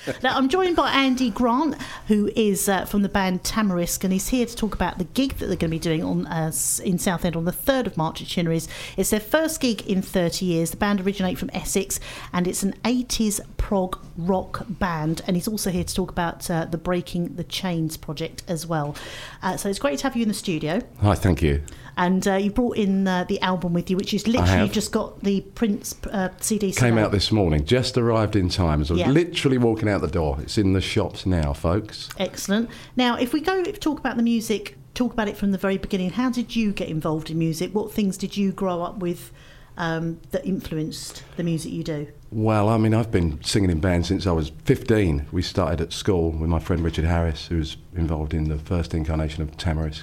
Now, I'm joined by Andy Grant, who is from the band Tamarisk, and he's here to talk about the gig that they're going to be doing on in Southend on the 3rd of March at Chinnery's. It's their first gig in 30 years. The band originate from Essex, and it's an 80s prog rock band. And he's also here to talk about the Breaking the Chains project as well. So it's great to have you in the studio. Hi, thank you. And you brought in the album with you, which is literally just got the Prince CD. Came out this morning, just arrived in time. So I was literally walking out the door. It's in the shops now, folks. Excellent. Now, if we talk about the music, talk about it from the very beginning. How did you get involved in music? What things did you grow up with that influenced the music you do? Well, I mean, I've been singing in bands since I was 15. We started at school with my friend Richard Harris, who was involved in the first incarnation of Tamarisk.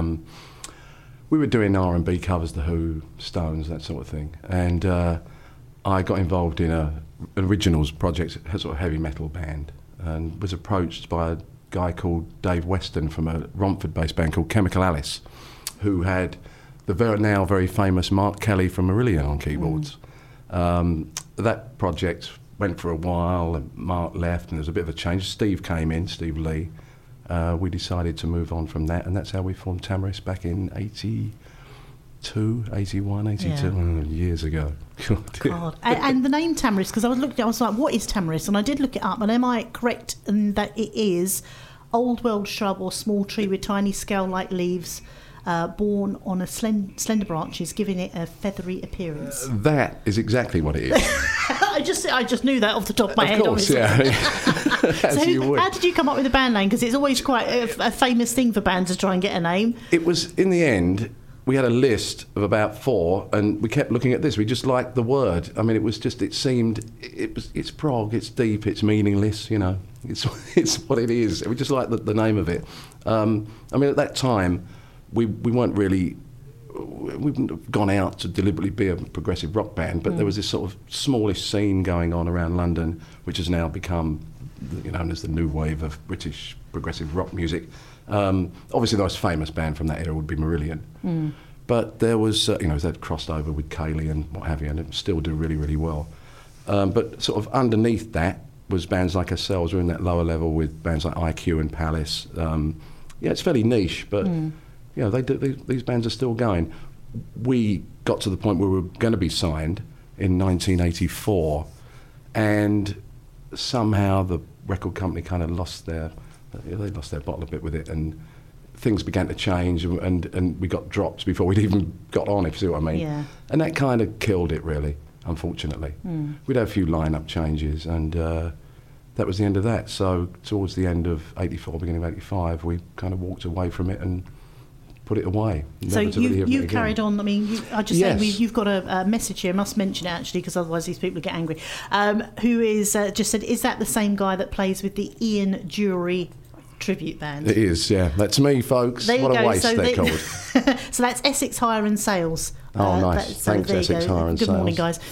We were doing R&B covers, The Who, Stones, that sort of thing. And I got involved in an originals project, a sort of heavy metal band, and was approached by a guy called Dave Weston from a Romford-based band called Chemical Alice, who had the now very famous Mark Kelly from Marillion on keyboards. That project went for a while, and Mark left, and there was a bit of a change. Steve came in, Steve Lee. We decided to move on from that, and that's how we formed Tamarisk back in 82, 81, 82, years ago. God. And the name Tamarisk, because I was like, what is Tamarisk? And I did look it up, and am I correct in that it is old world shrub or small tree with tiny scale-like leaves, borne on a slender branches, giving it a feathery appearance? That is exactly what it is. I just knew that off the top of my head. Of course, obviously. Yeah. How did you come up with the band name? Because it's always quite a famous thing for bands to try and get a name. It was, in the end, we had a list of about 4, and we kept looking at this. We just liked the word. I mean, it's prog, it's deep, it's meaningless, you know. It's what it is. We just liked the name of it. I mean, at that time, we weren't really... We wouldn't have gone out to deliberately be a progressive rock band, but there was this sort of smallish scene going on around London, which has now become known as the new wave of British progressive rock music. Obviously, the most famous band from that era would be Marillion. But there was, they'd crossed over with Cayley and what have you, and it still do really, really well. But sort of underneath that was bands like ourselves. We're in that lower level with bands like IQ and Palace. It's fairly niche, but... these bands are still going. We got to the point where we were going to be signed in 1984, and somehow the record company kind of lost their bottle a bit with it, and things began to change, and we got dropped before we'd even got on, if you see what I mean. Yeah. And that kind of killed it, really, unfortunately. We'd had a few line-up changes, and that was the end of that. So towards the end of 84, beginning of 85, we kind of walked away from it and put it away. So you carried on. I mean, you've got a message here. I must mention it actually, because otherwise these people get angry. Who is just said, is that the same guy that plays with the Ian Jury tribute band? It is, yeah. That's me, folks. There you what go. A waste they're called. So that's Essex Hire and Sales. Oh, nice. Thanks, Essex Hire and Sales. Good morning, guys.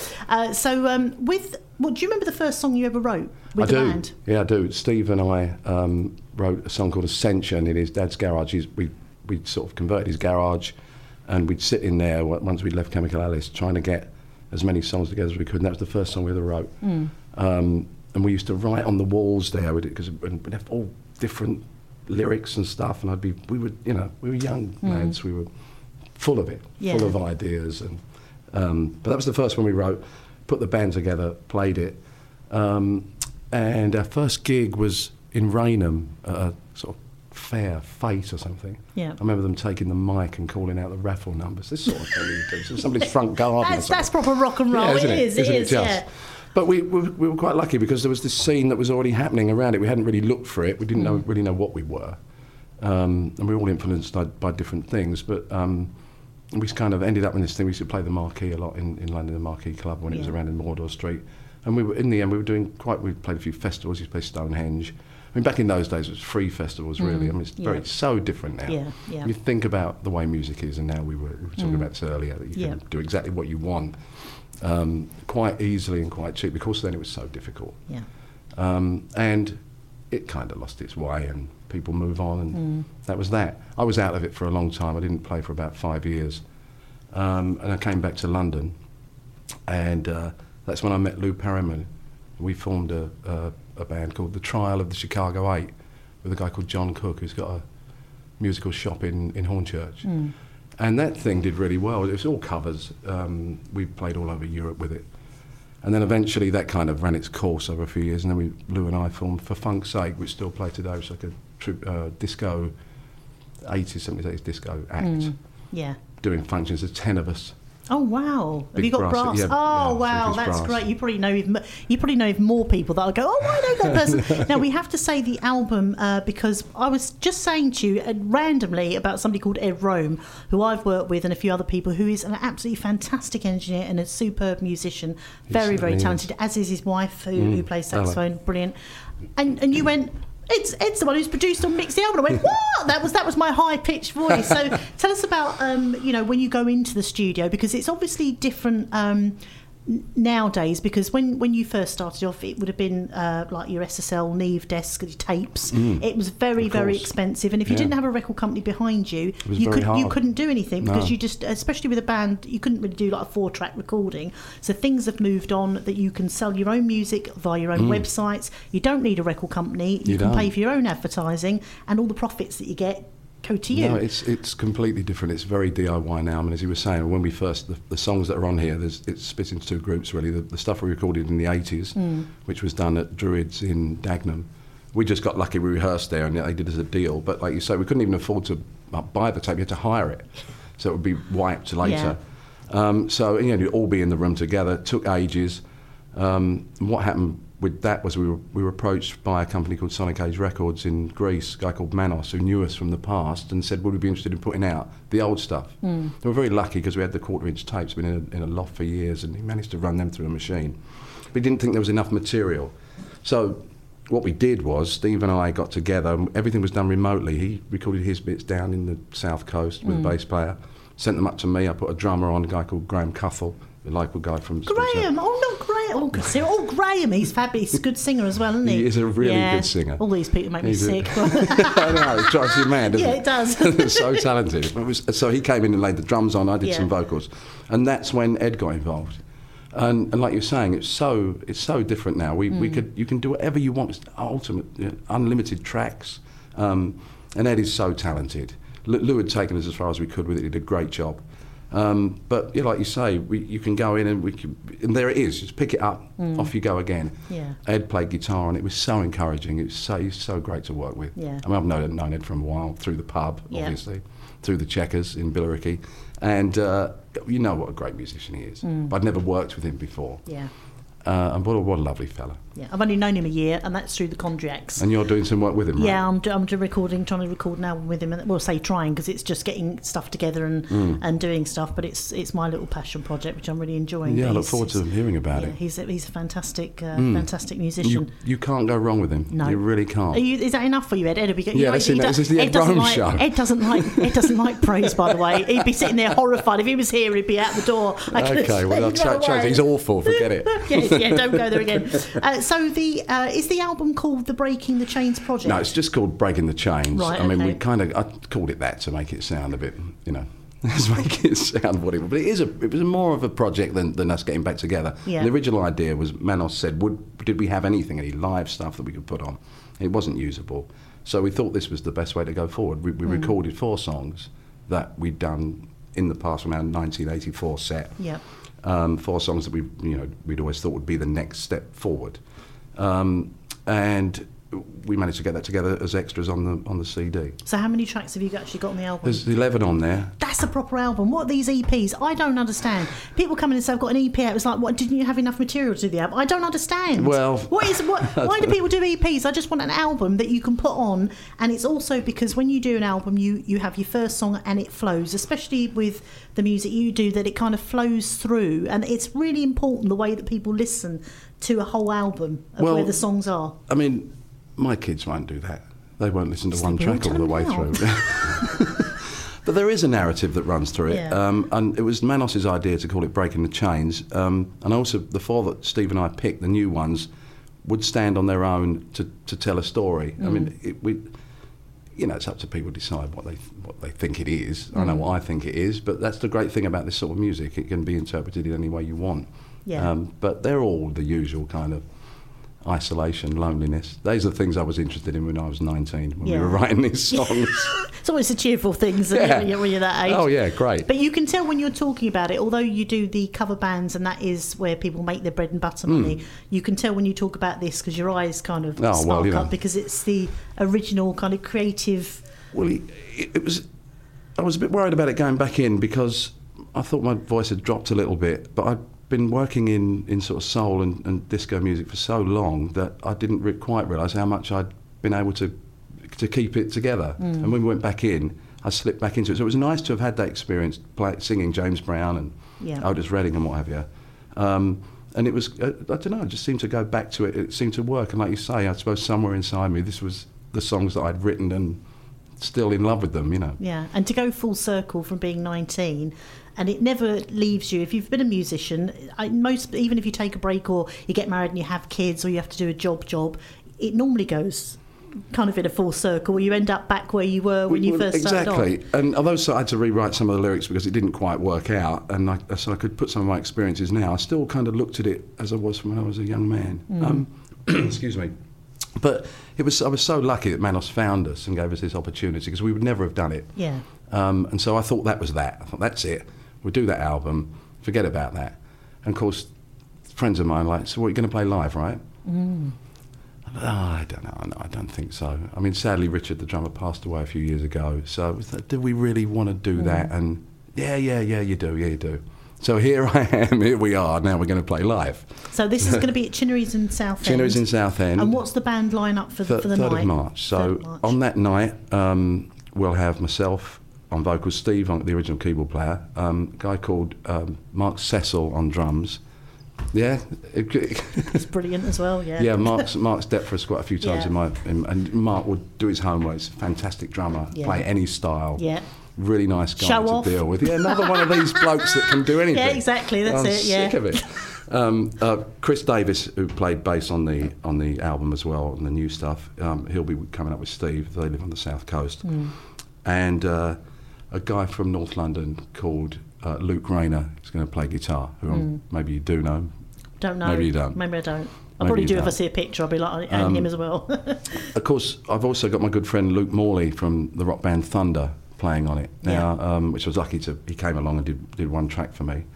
Do you remember the first song you ever wrote with the band? Yeah, I do. Steve and I wrote a song called Ascension in his dad's garage. We'd sort of converted his garage, and we'd sit in there once we'd left Chemical Alice trying to get as many songs together as we could, and that was the first song we ever wrote. And we used to write on the walls there because we'd have all different lyrics and stuff, and we were young lads, we were full of it, full of ideas, and but that was the first one we wrote, put the band together, played it, and our first gig was in Rainham, sort of fair, Fate or something. Yeah. I remember them taking the mic and calling out the raffle numbers. This sort of thing you do. So somebody's front garden. That's proper rock and roll. Yeah, it is. Yeah. But we were quite lucky because there was this scene that was already happening around it. We hadn't really looked for it. We didn't really know what we were. And we were all influenced by different things. But we kind of ended up in this thing. We used to play the Marquee a lot in London, the Marquee Club, when it was around in Mordor Street. And in the end, we played a few festivals. We used to play Stonehenge. I mean, back in those days, it was free festivals, really. I mean, it's so different now. Yeah. You think about the way music is, and now we were talking about this earlier, that you can do exactly what you want quite easily and quite cheap. Because then it was so difficult. Yeah. And it kind of lost its way, and people move on, and that was that. I was out of it for a long time. I didn't play for about 5 years. And I came back to London, and that's when I met Lou Perriman. We formed a a band called The Trial of the Chicago 8 with a guy called John Cook, who's got a musical shop in Hornchurch. And that thing did really well. It was all covers. We played all over Europe with it. And then eventually that kind of ran its course over a few years, and then Lou and I formed For Funk's Sake, which still play today. It's like a disco, 80s, 70s, 80s disco act. Yeah. Doing functions, there's 10 of us. Oh wow! Have Big you got brass? Yeah, oh wow, that's brass. great. You probably know even more people that'll go. Oh, I know that person. Now we have to say the album because I was just saying to you randomly about somebody called Ed Rome, who I've worked with, and a few other people, who is an absolutely fantastic engineer and a superb musician, very talented. As is his wife, who plays saxophone, brilliant. And you went. It's the one who's produced and mixed the album. I went, what? That was my high pitched voice. So tell us about when you go into the studio, because it's obviously different nowadays, because when you first started off, it would have been like your SSL Neve desk, your tapes. It was very expensive, and if you didn't have a record company behind you, you couldn't do anything, because you just, especially with a band, you couldn't really do like a 4-track recording. So things have moved on that you can sell your own music via your own websites. You don't need a record company. You can pay for your own advertising, and all the profits that you get go to you. No, it's completely different. It's very DIY now. I mean, as you were saying, when we first, the songs that are on here, it's split into two groups really. The stuff we recorded in the 80s, which was done at Druids in Dagenham. We just got lucky, we rehearsed there and they did us a deal. But like you say, we couldn't even afford to buy the tape, you had to hire it. So it would be wiped later. So, you'd all be in the room together. It took ages. What happened with that was we were approached by a company called Sonic Age Records in Greece, a guy called Manos, who knew us from the past, and said, would we be interested in putting out the old stuff? We were very lucky because we had the 1/4-inch tapes, been in a loft for years, and he managed to run them through a machine. But he didn't think there was enough material. So what we did was, Steve and I got together, and everything was done remotely. He recorded his bits down in the South Coast with a bass player, sent them up to me. I put a drummer on, a guy called Graham Cuthell, the local guy from... Graham! Oh, not Graham! Oh, good singer. Oh, Graham! He's fabulous. He's a good singer as well, isn't he? He is a really good singer. All these people make me sick. I know, it drives you mad, doesn't it? Yeah, it does. So talented. So he came in and laid the drums on, I did some vocals. And that's when Ed got involved. And like you were saying, it's so different now. You can do whatever you want. It's ultimate, unlimited tracks. And Ed is so talented. Lou had taken us as far as we could with it. He did a great job. But like you say, you can go in and there it is. Just pick it up, off you go again. Yeah. Ed played guitar and it was so encouraging. He's so great to work with. Yeah. I mean, I've known Ed for a while through the pub, obviously, through the Checkers in Billericay, and you know what a great musician he is. But I'd never worked with him before. Yeah. And what a lovely fella. Yeah, I've only known him a year, and that's through the Chondriacs. And you're doing some work with him, right? Yeah, I'm trying to record an album with him. Well, say trying, because it's just getting stuff together and doing stuff. But it's my little passion project, which I'm really enjoying. Yeah, I look forward to hearing about it. He's a fantastic musician. You can't go wrong with him. No, you really can't. Is that enough for you, Ed? Ed will be this is the Ed Rome show. Ed doesn't like praise, by the way. He'd be sitting there horrified. If he was here, he'd be out the door. Okay, well, I'll change. He's awful. Forget it. Yeah, don't go there again. So is the album called the Breaking the Chains project? No, it's just called Breaking the Chains. Right, I mean, I called it that to make it sound a bit, to make it sound what it was. But it was more of a project than us getting back together. Yeah. The original idea was, Manos said, did we have any live stuff that we could put on? It wasn't usable. So we thought this was the best way to go forward. We recorded 4 songs that we'd done in the past from our 1984 set. Yeah. 4 songs that we'd always thought would be the next step forward. And we managed to get that together as extras on the CD. So how many tracks have you actually got on the album? There's 11 on there. That's a proper album. What are these EPs? I don't understand. People come in and say, I've got an EP out. It's like, what, didn't you have enough material to do the album? I don't understand. Well... Why do people do EPs? I just want an album that you can put on. And it's also because when you do an album, you have your first song and it flows, especially with the music you do, that it kind of flows through. And it's really important the way that people listen to a whole album of where the songs are. I mean... My kids won't do that. They won't listen to one track all the way through. But there is a narrative that runs through it. Yeah. And it was Manos's idea to call it Breaking the Chains. And also the 4 that Steve and I picked, the new ones, would stand on their own to tell a story. I mean, it's up to people to decide what they think it is. I know what I think it is, but that's the great thing about this sort of music. It can be interpreted in any way you want. Yeah. But they're all the usual kind of isolation, loneliness. Those are the things I was interested in when I was 19, when we were writing these songs. It's always the cheerful things when you're that age. Oh, yeah, great. But you can tell when you're talking about it, although you do the cover bands and that is where people make their bread and butter money, you can tell when you talk about this because your eyes kind of spark up because it's the original kind of creative... Well, it was... I was a bit worried about it going back in because I thought my voice had dropped a little bit, but I'd been working in sort of soul and disco music for so long that I didn't quite realise how much I'd been able to keep it together. And when we went back in, I slipped back into it. So it was nice to have had that experience singing James Brown and Otis Redding and what have you. And it was, I don't know, it just seemed to go back to it. It seemed to work. And like you say, I suppose somewhere inside me, this was the songs that I'd written and still in love with them, you know. Yeah, and to go full circle from being 19, and it never leaves you. If you've been a musician, even if you take a break or you get married and you have kids or you have to do a job, it normally goes kind of in a full circle where you end up back where you were when you first started off. Exactly. And although I had to rewrite some of the lyrics because it didn't quite work out, and so I could put some of my experiences now, I still kind of looked at it as I was when I was a young man. Excuse me. But I was so lucky that Manos found us and gave us this opportunity because we would never have done it. Yeah. And so I thought that was that. I thought, that's it. We'll do that album. Forget about that. And of course, friends of mine like, so what, you're going to play live, right? I don't know. No, I don't think so. I mean, sadly, Richard, the drummer, passed away a few years ago. So do we really want to do that? And yeah, you do. So here I am, here we are, now we're going to play live. So this is going to be at Chinnery's in Southend. Chinnery's in Southend. And what's the band line-up for the night? 3rd of March. So 3rd March. On that night, we'll have myself on vocals, Steve, the original keyboard player, a guy called Mark Cecil on drums. Yeah. It's brilliant as well, yeah. Yeah, Mark's dealt for us quite a few times and Mark would do his homework. He's a fantastic drummer, play any style. Yeah. Really nice guy Show to off. deal with. Yeah, another one of these blokes that can do anything. Yeah, exactly. That's I'm it. Yeah. sick of it. Chris Davis, who played bass on the album as well, and the new stuff, he'll be coming up with Steve. They live on the south coast, and a guy from North London called Luke Rayner is going to play guitar. Who maybe you do know. Don't know. Maybe you don't. Maybe I don't. I'll probably do if I see a picture. I'll be like, and him as well. Of course, I've also got my good friend Luke Morley from the rock band Thunder playing on it now, which I was lucky to. He came along and did one track for me.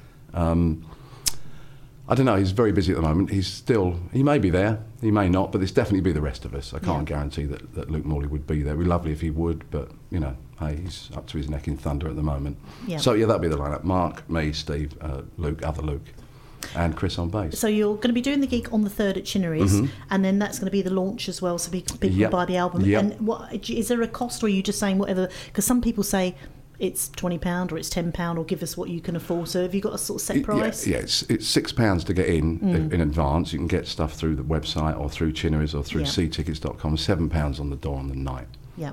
I don't know. He's very busy at the moment. He may be there, he may not, but there's definitely be the rest of us. I can't guarantee that Luke Morley would be there. It'd be lovely if he would, but you know, hey, he's up to his neck in Thunder at the moment. Yeah. So that'll be the lineup: Mark, me, Steve, Luke, other Luke, and Chris on bass. So you're going to be doing the gig on the 3rd at Chinnery's, and then that's going to be the launch as well, so people can buy the album. Yep. And what is there a cost, or are you just saying whatever? Because some people say it's £20 or it's £10 or give us what you can afford. So have you got a sort of set price? Yeah, it's £6 to get in advance. You can get stuff through the website or through Chinnery's or through ctickets.com. £7 on the door on the night. Yeah.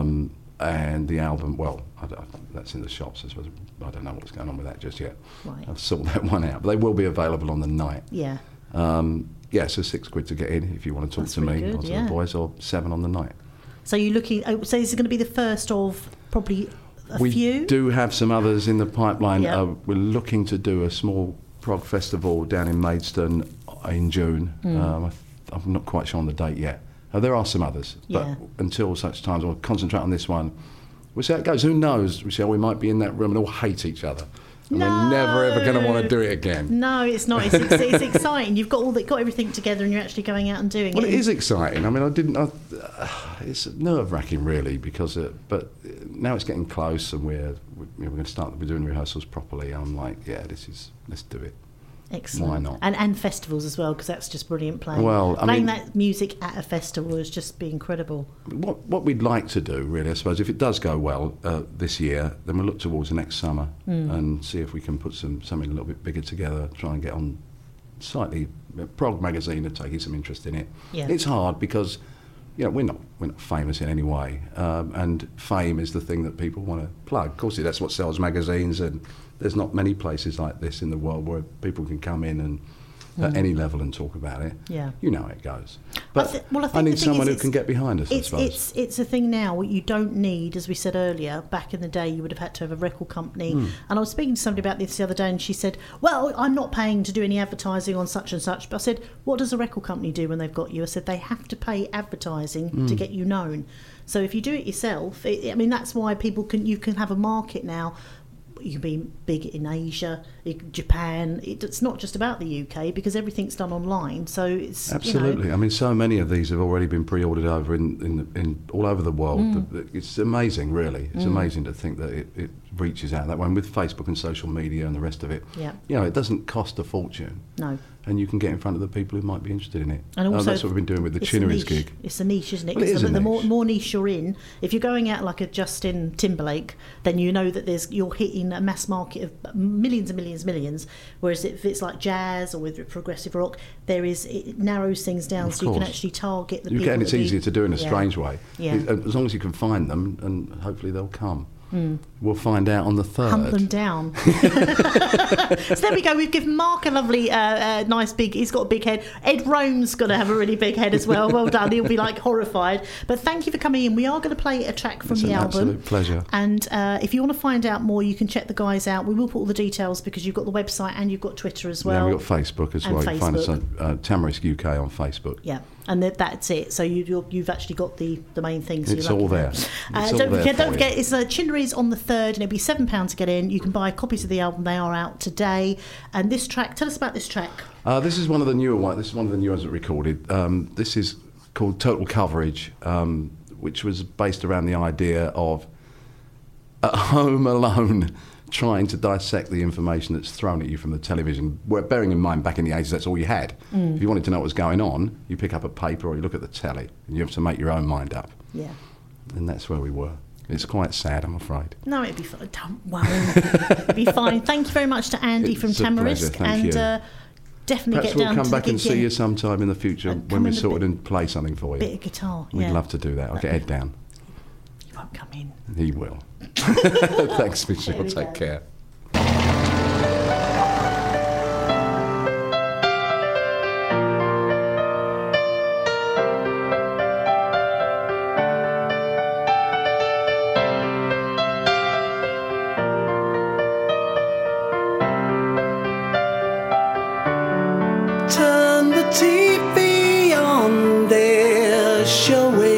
And the album, well, that's in the shops. I suppose. I don't know what's going on with that just yet. Right. I've sorted that one out. But they will be available on the night. Yeah. So £6 to get in if you want to talk to me or to the boys, or £7 on the night. So you're looking. So is it going to be the first of probably a few? We do have some others in the pipeline. Yep. We're looking to do a small prog festival down in Maidstone in June. I'm not quite sure on the date yet. There are some others, but until such times, we'll concentrate on this one. We'll see how it goes. Who knows, Michelle? We might be in that room and all hate each other. And we're never ever going to want to do it again. No, it's not. It's exciting. You've got everything together, and you're actually going out and doing it. Well, it is exciting. I mean, it's nerve-wracking, really, because but now it's getting close, and we're going to start. We're doing rehearsals properly. I'm like, let's do it. Excellent. Why not? And festivals as well, because that's just brilliant playing. Well, playing that music at a festival is just be incredible. What we'd like to do, really, I suppose, if it does go well this year, then we'll look towards the next summer and see if we can put something a little bit bigger together, try and get on slightly prog magazine and taking some interest in it. Yeah. It's hard because we're not famous in any way, and fame is the thing that people want to plug. Of course, that's what sells magazines, and there's not many places like this in the world where people can come in and at any level and talk about it. Yeah. You know how it goes. But I I think need the thing someone is who can get behind us, I It's suppose. it's a thing now. What you don't need, as we said earlier, back in the day, you would have had to have a record company. And I was speaking to somebody about this the other day, and she said, "Well, I'm not paying to do any advertising on such and such." But I said, "What does a record company do when they've got you?" I said, "They have to pay advertising to get you known. So if you do it yourself, I mean, that's why you can have a market now. You can be big in Asia, Japan. It's not just about the UK because everything's done online. So it's Absolutely. I mean, so many of these have already been pre-ordered over in all over the world. It's amazing, really. It's amazing to think that it reaches out that way. And with Facebook and social media and the rest of it, Yeah. it doesn't cost a fortune. No. And you can get in front of the people who might be interested in it. And also, that's what we've been doing with the it's a Chinnery's niche. gig. It's a niche, isn't it? Well, it is a the niche. more niche you're in, if you're going out like a Justin Timberlake, then you know that you're hitting a mass market of millions and millions and millions. Whereas if it's like jazz or with progressive rock, it narrows things down, so you can course. actually target the You people. can. It's easier to do in a strange way. Yeah. As long as you can find them, and hopefully they'll come. We'll find out on the 3rd. Hunt them down. So there we go. We've given Mark a lovely, nice big. He's got a big head. Ed Rome's going to have a really big head as well. Well done. He'll be like horrified. But thank you for coming in. We are going to play a track from It's the an album. absolute pleasure. And if you want to find out more, you can check the guys out. We will put all the details because you've got the website and you've got Twitter as well. Yeah, we've got Facebook as And well. You can find us Facebook. on Tamarisk UK on Facebook. Yeah, and that's it. So you've actually got the main thing. So It's you're all lucky there. It's all there don't for forget, you. it's Chinnery's on the 3rd, and it'll be £7 to get in. You can buy copies of the album; they are out today. And this track, tell us about this track. This is one of the newer ones. This is one of the new ones that recorded. This is called Total Coverage, which was based around the idea of at home alone trying to dissect the information that's thrown at you from the television. Where, bearing in mind, back in the 80s, that's all you had. If you wanted to know what was going on, you pick up a paper or you look at the telly, and you have to make your own mind up. Yeah. And that's where we were. It's quite sad, I'm afraid. No, it'd be fine. Don't worry. It'd be fine. Thank you very much to Andy from It's a pleasure, Tamarisk. thank you. Definitely Perhaps get we'll down come to back the and gig, see you sometime in the future And when come we're in a sorted bit- and play something for you. bit of guitar. We'd yeah. love to do that. I'll get Ed down. You won't come in. He will. Thanks, Michelle. There we Take go. care. Turn the TV on, they're showing